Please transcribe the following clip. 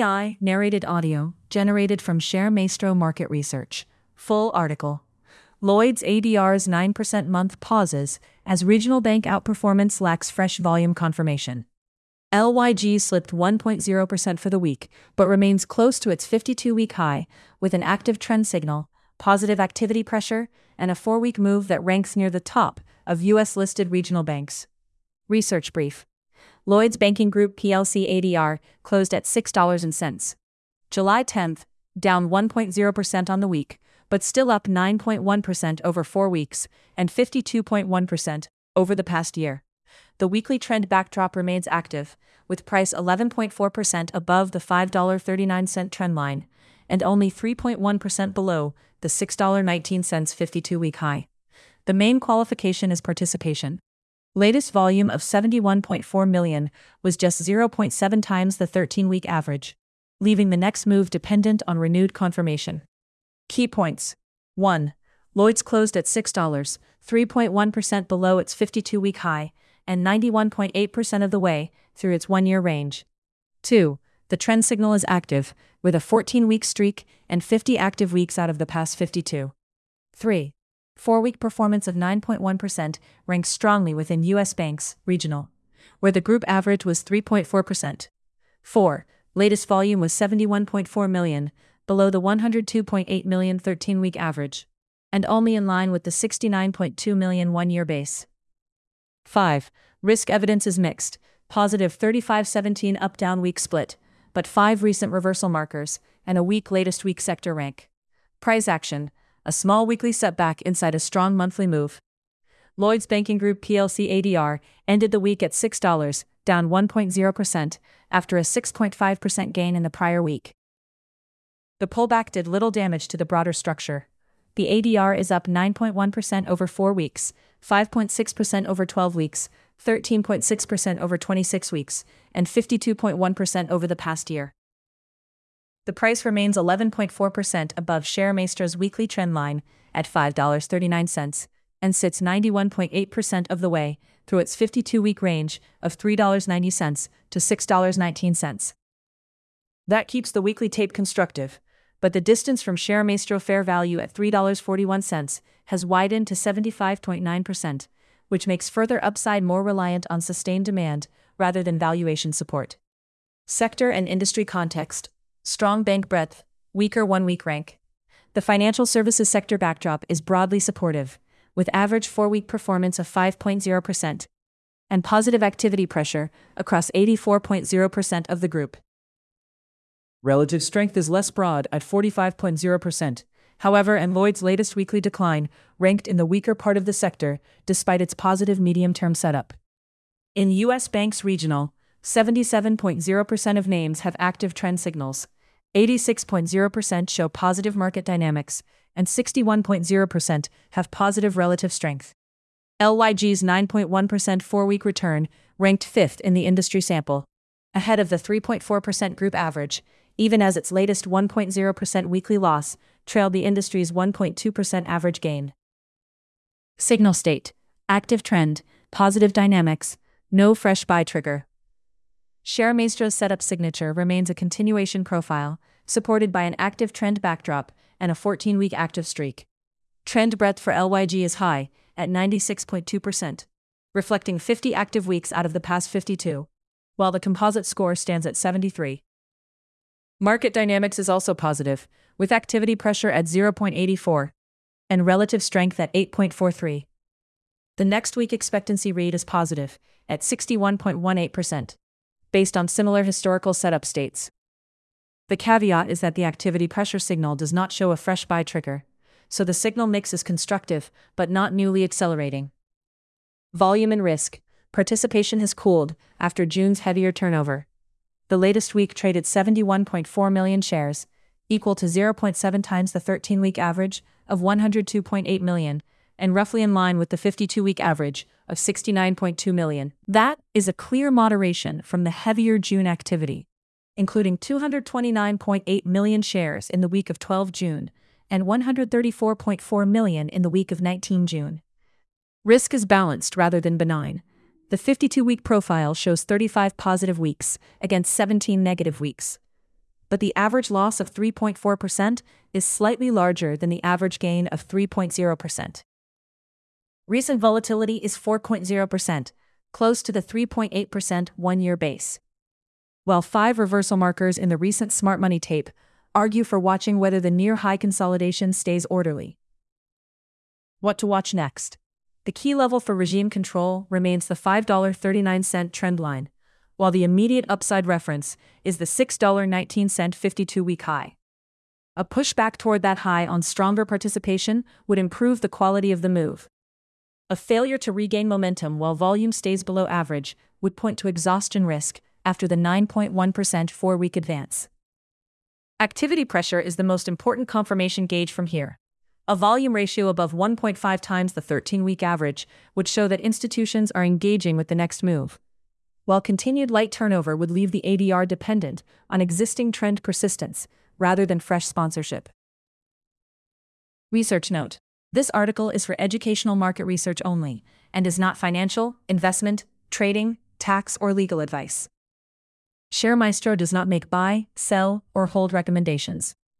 AI narrated audio generated from ShareMaestro Market Research. Full article. Lloyd's ADR's 9% month pauses as regional bank outperformance lacks fresh volume confirmation. LYG slipped 1.0% for the week, but remains close to its 52-week high, with an active trend signal, positive activity pressure, and a 4-week move that ranks near the top of U.S.-listed regional banks. Research brief. Lloyd's Banking Group plc ADR closed at $6.00. July 10th, down 1.0% on the week, but still up 9.1% over 4 weeks and 52.1% over the past year. The weekly trend backdrop remains active, with price 11.4% above the $5.39 trend line and only 3.1% below the $6.19 52-week high. The main qualification is participation. Latest volume of 71.4 million was just 0.7 times the 13-week average, leaving the next move dependent on renewed confirmation. Key points. 1. Lloyd's closed at $6, 3.1% below its 52-week high, and 91.8% of the way through its 1-year range. 2. The trend signal is active, with a 14-week streak and 50 active weeks out of the past 52. 3. 4-week performance of 9.1% ranks strongly within U.S. banks, regional, where the group average was 3.4%. 4. Latest volume was 71.4 million, below the 102.8 million 13-week average, and only in line with the 69.2 million 1-year base. 5. Risk evidence is mixed, positive 35-17 up-down week split, but 5 recent reversal markers, and a weak latest week sector rank. Price action, a small weekly setback inside a strong monthly move. Lloyd's Banking Group plc ADR ended the week at $6, down 1.0% after a 6.5% gain in the prior week. The pullback did little damage to the broader structure. The ADR is up 9.1% over 4 weeks, 5.6% over 12 weeks, 13.6% over 26 weeks, and 52.1% over the past year. The price remains 11.4% above ShareMaestro's weekly trend line at $5.39 and sits 91.8% of the way through its 52-week range of $3.90 to $6.19. That keeps the weekly tape constructive, but the distance from ShareMaestro fair value at $3.41 has widened to 75.9%, which makes further upside more reliant on sustained demand rather than valuation support. Sector and industry context. Strong bank breadth, weaker 1-week rank. The financial services sector backdrop is broadly supportive, with average 4-week performance of 5.0% and positive activity pressure across 84.0% of the group. Relative strength is less broad at 45.0%, however, and Lloyd's latest weekly decline ranked in the weaker part of the sector despite its positive medium-term setup. In U.S. banks regional, 77.0% of names have active trend signals, 86.0% show positive market dynamics, and 61.0% have positive relative strength. LYG's 9.1% 4-week return ranked 5th in the industry sample, ahead of the 3.4% group average, even as its latest 1.0% weekly loss trailed the industry's 1.2% average gain. Signal state, active trend, positive dynamics, no fresh buy trigger. ShareMaestro's setup signature remains a continuation profile, supported by an active trend backdrop and a 14-week active streak. Trend breadth for LYG is high, at 96.2%, reflecting 50 active weeks out of the past 52, while the composite score stands at 73. Market dynamics is also positive, with activity pressure at 0.84 and relative strength at 8.43. The next week expectancy read is positive, at 61.18%. Based on similar historical setup states. The caveat is that the activity pressure signal does not show a fresh buy trigger, so the signal mix is constructive but not newly accelerating. Volume and risk. Participation has cooled after June's heavier turnover. The latest week traded 71.4 million shares, equal to 0.7 times the 13-week average of 102.8 million, and roughly in line with the 52-week average of 69.2 million. That is a clear moderation from the heavier June activity, including 229.8 million shares in the week of 12 June and 134.4 million in the week of 19 June. Risk is balanced rather than benign. The 52-week profile shows 35 positive weeks against 17 negative weeks. but the average loss of 3.4% is slightly larger than the average gain of 3.0%. Recent volatility is 4.0%, close to the 3.8% one-year base. While 5 reversal markers in the recent smart money tape argue for watching whether the near-high consolidation stays orderly. What to watch next? The key level for regime control remains the $5.39 trend line, while the immediate upside reference is the $6.19 52-week high. A pushback toward that high on stronger participation would improve the quality of the move. A failure to regain momentum while volume stays below average would point to exhaustion risk after the 9.1% 4-week advance. Activity pressure is the most important confirmation gauge from here. A volume ratio above 1.5 times the 13-week average would show that institutions are engaging with the next move, while continued light turnover would leave the ADR dependent on existing trend persistence rather than fresh sponsorship. Research note: this article is for educational market research only and is not financial, investment, trading, tax, or legal advice. ShareMaestro does not make buy, sell, or hold recommendations.